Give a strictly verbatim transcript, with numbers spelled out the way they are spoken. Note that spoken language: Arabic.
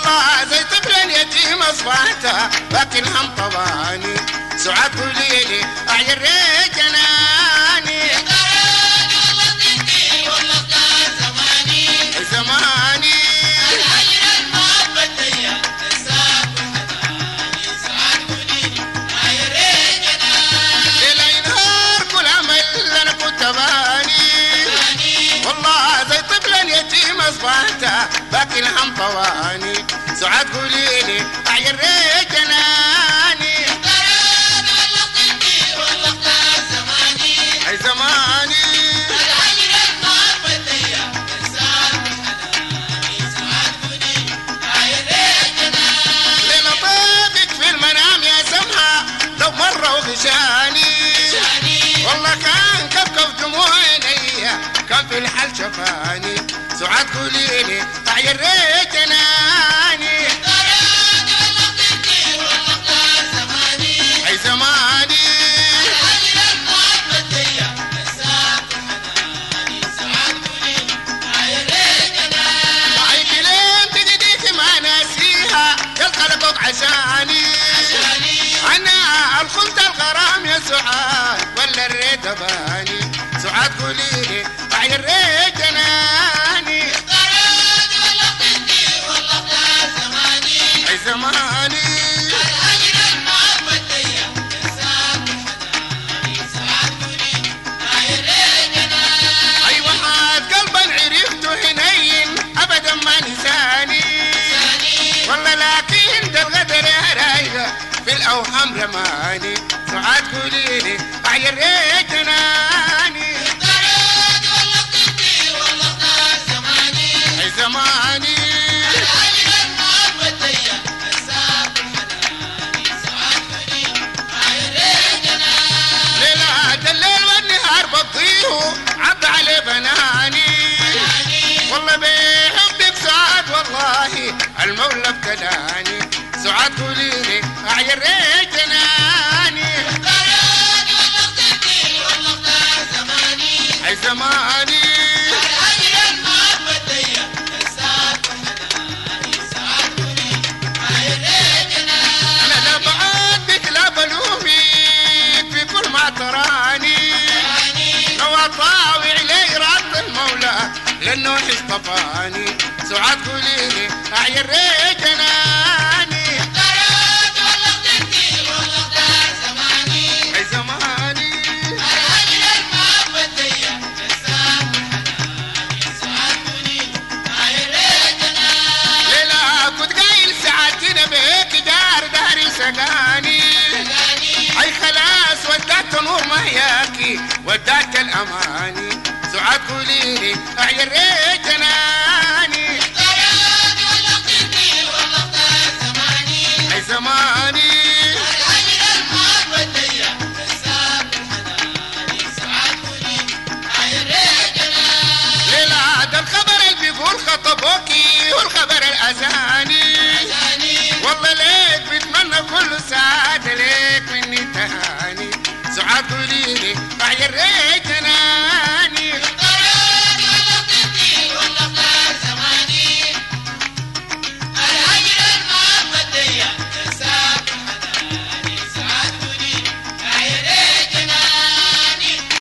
والله زي طفل يتيم اصبحت باكي الهم طباني سعاد قولي لي اعير جناني يا طراد والله طيبتي والله اختار زماني زماني الهجر المحبة ديا الساق والحناني سعاد قولي لي اعير جناني ليل نهار كل عمل انا كنت باني والله زي طفل يتيم اصبحت باكي الهم طواني سعاد قولي لي اعير جناني يا طراد والله طيبتي والله اختار زماني اي زماني الهجر المحبة ديا الساق والحناني سعاد قولي لي اعير جناني ليلة طيبك في المنام يا سمحة لو مرة وغشاني والله كان كبكب دموع عينيا كان في الحال شفاني سعاد قولي لي اعير جناني طراد والله طيبتي والله اختار زماني اي زماني الهجر المحبة ديا الساق والحناني سعاد قولي لي اعير جناني معي كلام تجديك ما ناسيها يلقى لك عشاني انا الخلط الغرام يا سعاد ولا الريت باني سعاد قولي لي اعير جناني طراد والله طيبتي والله اختار زماني اي زماني الهجر المحبة ديا الساق والحناني سعاد قولي لي اعير جناني اي واحد قلبا عرفته هنين ابدا ما نساني والله لكن ده الغدر يا رايقه في الاوهام رماني سعاد قولي لي اعير جناني طراد والله طيبتي والله اختار زماني اي زماني الهجر المحبة ديا الساق والحناني سعاد قولي لي اعير جناني ليلة الليل والنهار بضيه عب عليه بناني والله بحبك سعاد والله المولى ابتلاني سعاد قولي لي اعير جناني طراد والله طيبتي والله اختار زماني اي زماني الهجر المحبة ديا الساق والحناني سعاد قولي لي اعير جناني انا لا بعد بك لا بلومك في كل ما تراني لو اطاوع لي رد المولى لانه اصطفاني سعاد قولي لي اعير جناني طراد والله طيبتي والله اختار زماني اي زماني الهجر المحبة ديا الساق والحناني سعاد قولي لي اعير جناني ليلة كنت قايل ساعتنا بيك جار داري سقاني اي خلاص وداك نور مهياكي وداك الاماني سعاد قولي لي اعير جناني طراد والله طيبتي والله اختار زماني اي زماني الهجر المحبة ديا الساق والحناني سعاد قولي لي اعير جناني ليلة ده الخبر اللي بيقول خطبوكي والخبر الأزاني والله ليك بتمنى كل سعادة ليك مني تهاني سعاد قولي لي اعير جناني